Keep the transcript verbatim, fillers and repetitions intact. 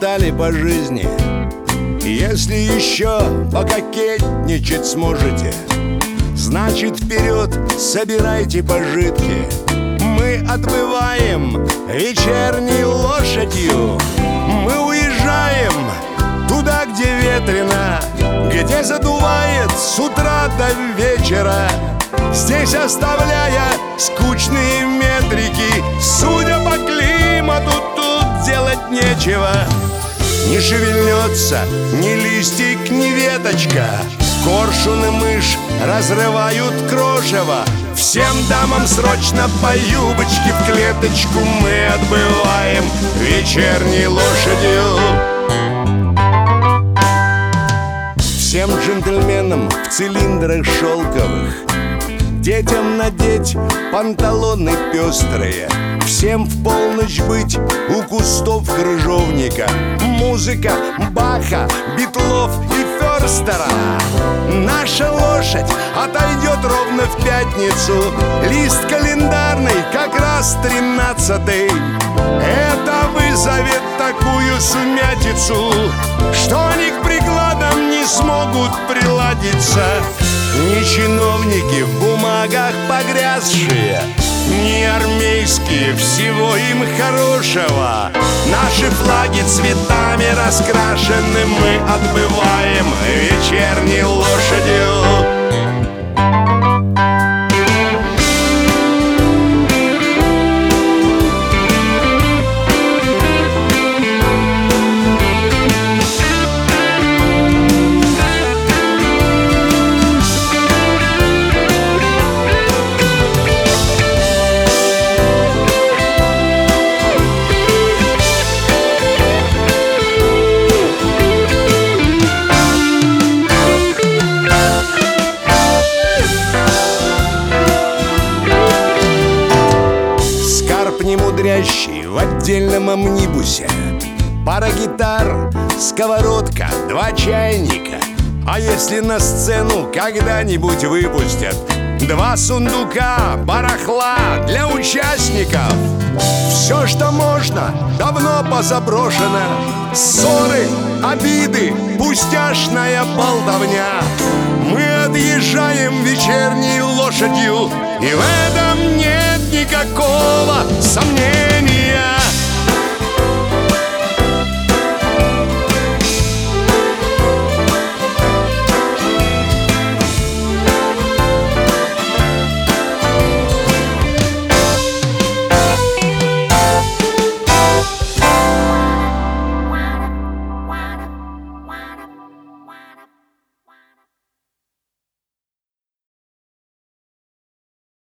устали по жизни, если еще пококетничать сможете, значит, вперед собирайте пожитки. Мы отбываем вечерней лошадью. Мы уезжаем туда, где ветрено, где задувает с утра до вечера, здесь оставляя скучные метрики. Судя по климату, тут делать нечего. Не шевельнется ни листик, ни веточка. Коршун и мышь разрывают крошево. Всем дамам срочно по юбочке в клеточку. Мы отбываем вечерней лошадью. Всем джентльменам в цилиндрах шелковых, детям надеть панталоны пестрые, всем в полночь быть у кустов крыжовника. Музыка Баха, Битлов и Ферстера. Наша лошадь отойдет ровно в пятницу. Лист календарный как раз тринадцатый. Это вызовет такую сумятицу, что они к прикладам не смогут приладиться. Ни чиновники в бумагах погрязшие, ни армейские, всего им хорошего. Наши флаги цветами раскрашены. Мы отбываем вечерней лошадью. Немудрящий в отдельном амнибусе, пара гитар, сковородка, два чайника. А если на сцену когда-нибудь выпустят два сундука барахла для участников? Все, что можно, давно позаброшено. Ссоры, обиды, пустяшная болтовня. Мы отъезжаем вечерней лошадью, и в этом нет никакого сомнения.